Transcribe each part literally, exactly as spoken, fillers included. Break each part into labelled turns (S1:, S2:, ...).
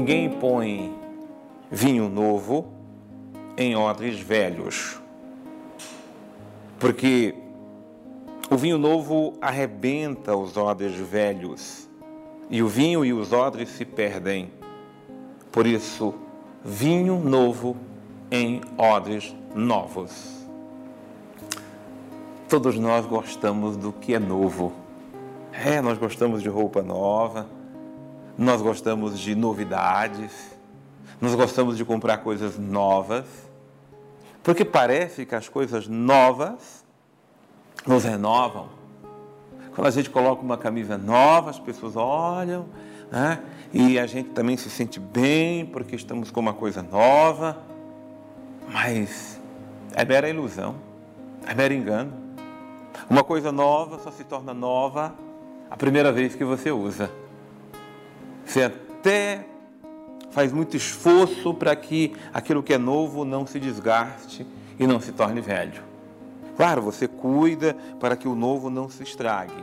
S1: Ninguém põe vinho novo em odres velhos, porque o vinho novo arrebenta os odres velhos e o vinho e os odres se perdem. Por isso, vinho novo em odres novos. Todos nós gostamos do que é novo. É, nós gostamos de roupa nova, nós gostamos de novidades, nós gostamos de comprar coisas novas, porque parece que as coisas novas nos renovam. Quando a gente coloca uma camisa nova, as pessoas olham, né? E a gente também se sente bem porque estamos com uma coisa nova, mas é mera ilusão, é mero engano. Uma coisa nova só se torna nova a primeira vez que você usa. Você até faz muito esforço para que aquilo que é novo não se desgaste e não se torne velho. Claro, você cuida para que o novo não se estrague.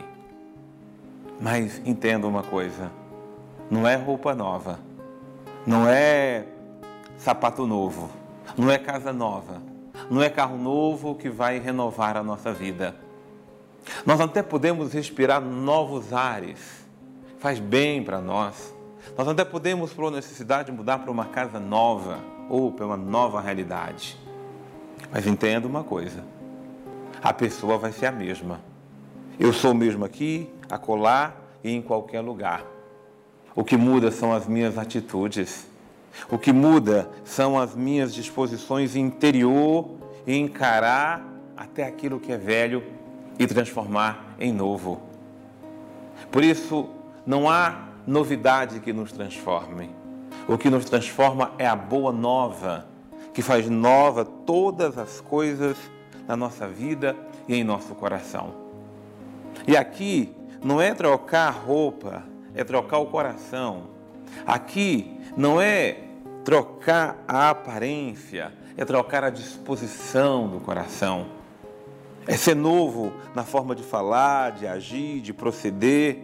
S1: Mas entenda uma coisa, não é roupa nova, não é sapato novo, não é casa nova, não é carro novo que vai renovar a nossa vida. Nós até podemos respirar novos ares, faz bem para nós. Nós até podemos, por necessidade, mudar para uma casa nova ou para uma nova realidade. Mas entenda uma coisa, a pessoa vai ser a mesma. Eu sou o mesmo aqui, acolá e em qualquer lugar. O que muda são as minhas atitudes. O que muda são as minhas disposições interior e encarar até aquilo que é velho e transformar em novo. Por isso, não há novidade que nos transforme. O que nos transforma é a boa nova, que faz nova todas as coisas na nossa vida e em nosso coração. E aqui não é trocar a roupa, é trocar o coração. Aqui não é trocar a aparência, é trocar a disposição do coração. É ser novo na forma de falar, de agir, de proceder.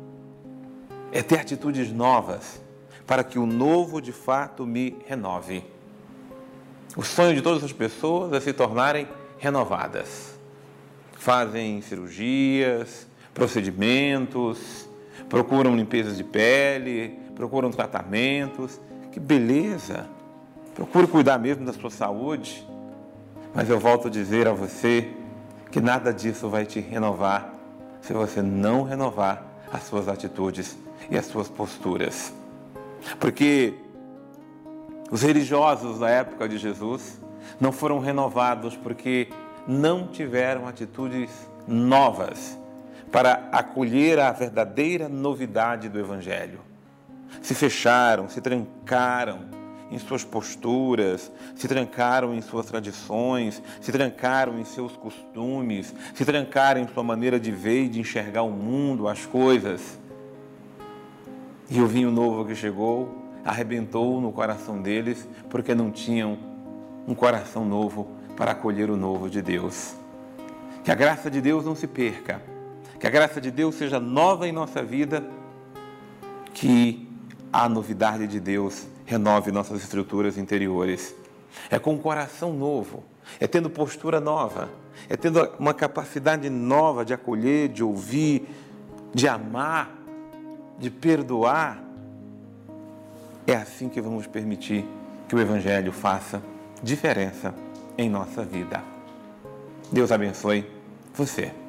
S1: É ter atitudes novas para que o novo de fato me renove. O sonho de todas as pessoas é se tornarem renovadas. Fazem cirurgias, procedimentos, procuram limpezas de pele, procuram tratamentos. Que beleza! Procure cuidar mesmo da sua saúde. Mas eu volto a dizer a você que nada disso vai te renovar se você não renovar as suas atitudes e as suas posturas. Porque os religiosos da época de Jesus não foram renovados porque não tiveram atitudes novas para acolher a verdadeira novidade do Evangelho. Se fecharam, se trancaram em suas posturas, se trancaram em suas tradições, se trancaram em seus costumes, se trancaram em sua maneira de ver e de enxergar o mundo, as coisas. E o vinho novo que chegou arrebentou no coração deles porque não tinham um coração novo para acolher o novo de Deus. Que a graça de Deus não se perca, que a graça de Deus seja nova em nossa vida, que a novidade de Deus renove nossas estruturas interiores. É com um coração novo, é tendo postura nova, é tendo uma capacidade nova de acolher, de ouvir, de amar, de perdoar. É assim que vamos permitir que o Evangelho faça diferença em nossa vida. Deus abençoe você.